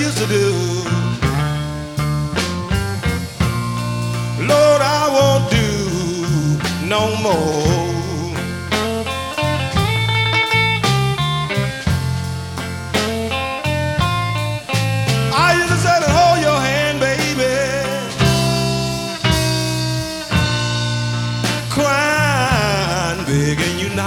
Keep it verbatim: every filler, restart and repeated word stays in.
used to do. Lord, I won't do no more.